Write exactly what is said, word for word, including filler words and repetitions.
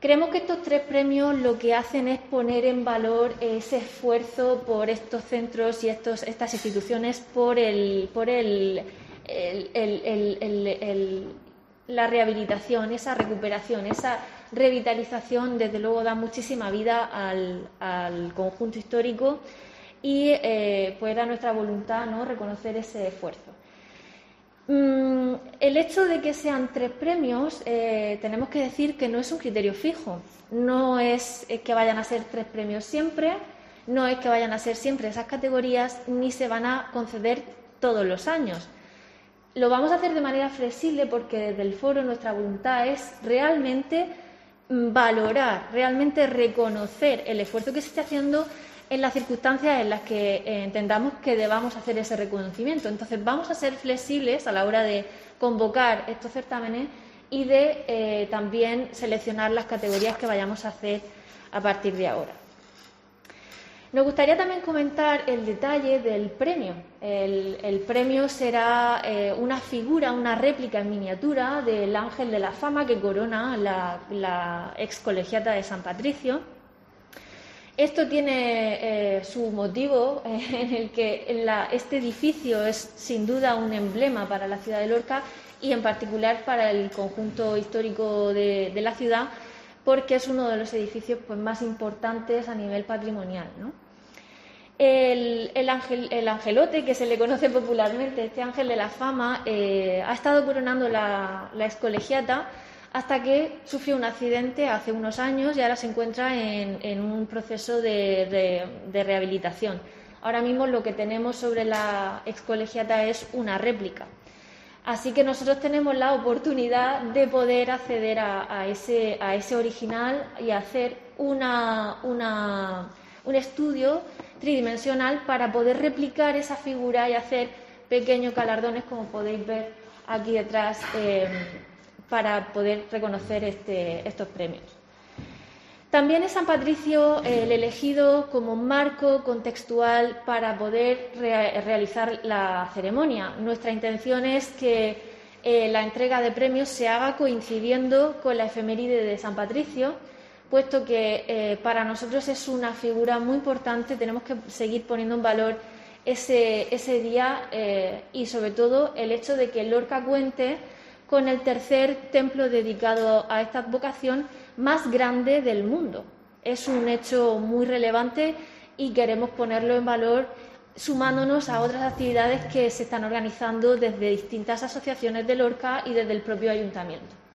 Creemos que estos tres premios lo que hacen es poner en valor ese esfuerzo por estos centros y estos, estas instituciones por, el, por el, el, el, el, la rehabilitación, esa recuperación, esa revitalización. Desde luego da muchísima vida al, al conjunto histórico y eh, pues era nuestra voluntad, ¿no?, reconocer ese esfuerzo. El hecho de que sean tres premios, eh, tenemos que decir que no es un criterio fijo, no es que vayan a ser tres premios siempre, no es que vayan a ser siempre esas categorías, ni se van a conceder todos los años. Lo vamos a hacer de manera flexible porque desde el foro nuestra voluntad es realmente valorar, realmente reconocer el esfuerzo que se está haciendo en las circunstancias en las que eh, entendamos que debamos hacer ese reconocimiento. Entonces, vamos a ser flexibles a la hora de convocar estos certámenes y de eh, también seleccionar las categorías que vayamos a hacer a partir de ahora. Nos gustaría también comentar el detalle del premio. El, el premio será eh, una figura, una réplica en miniatura del Ángel de la Fama que corona la, la ex colegiata de San Patricio. Esto tiene eh, su motivo eh, en el que la, este edificio es sin duda un emblema para la ciudad de Lorca y en particular para el conjunto histórico de, de la ciudad, porque es uno de los edificios pues, más importantes a nivel patrimonial, ¿no? El, el, ángel, el angelote, que se le conoce popularmente, este Ángel de la Fama, eh, ha estado coronando la, la ex colegiata hasta que sufrió un accidente hace unos años y ahora se encuentra en, en un proceso de, de, de rehabilitación. Ahora mismo lo que tenemos sobre la ex colegiata es una réplica. Así que nosotros tenemos la oportunidad de poder acceder a, a, ese, a ese original y hacer una, una, un estudio tridimensional para poder replicar esa figura y hacer pequeños galardones, como podéis ver aquí detrás, eh, para poder reconocer este, estos premios. También es San Patricio el elegido como marco contextual para poder re realizar la ceremonia. Nuestra intención es que eh, la entrega de premios se haga coincidiendo con la efeméride de San Patricio, puesto que eh, para nosotros es una figura muy importante. Tenemos que seguir poniendo en valor ese, ese día eh, y sobre todo el hecho de que Lorca cuente con el tercer templo dedicado a esta vocación más grande del mundo. Es un hecho muy relevante y queremos ponerlo en valor sumándonos a otras actividades que se están organizando desde distintas asociaciones de Lorca y desde el propio ayuntamiento.